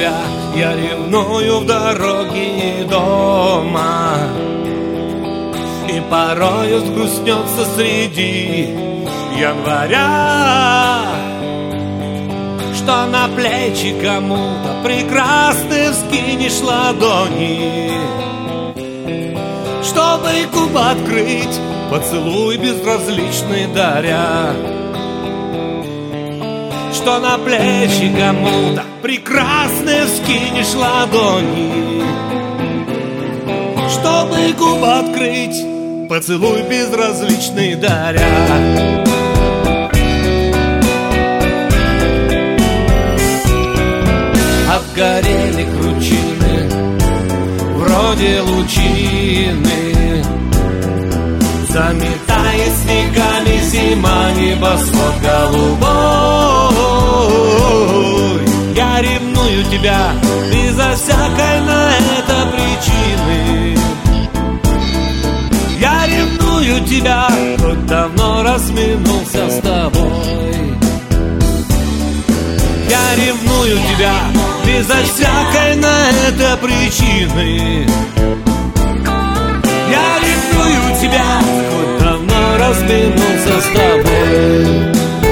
тебя, я ревную в дороге и дома. И порою сгрустнется среди января, что на плечи кому-то прекрасные вскинешь ладони, чтобы губы открыть, поцелуй безразличный даря. Что на плечи кому-то прекрасные вскинешь ладони, чтобы губы открыть, поцелуй безразличный даря. Обгорели кручины, вроде лучины, заметая снегами зима, небосвод голубой. Я ревную тебя безо всякой на это причины. Я ревную тебя, хоть давно разминулся с тобой. Я ревную тебя безо всякой на это причины. Я ревную тебя, хоть давно разминулся с тобой.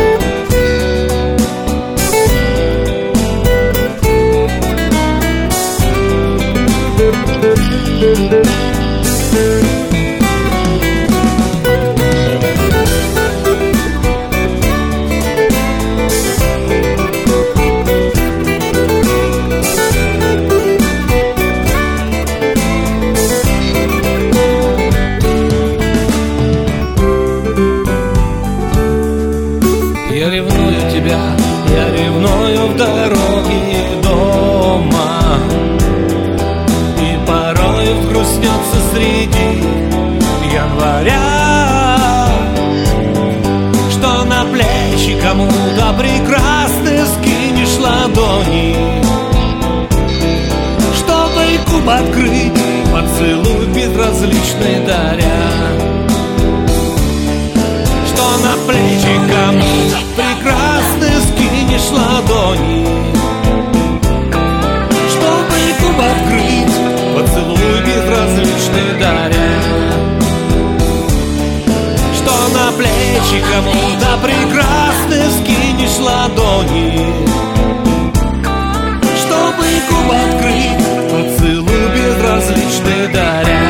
Я ревную тебя, я ревную в дороге и дома. И порой взгрустнется среди января, что на плечи кому-то прекрасные скинешь ладони, чтобы губы открыть, поцелуй безразличный даря. Что на плечи кому-то прекрасные скинешь ладони, чтобы губы открыть, поцелуй безразличный даря. Что на плечи кому-то прекрасные скинешь ладони, чтобы губы открыть, поцелуй безразличный даря.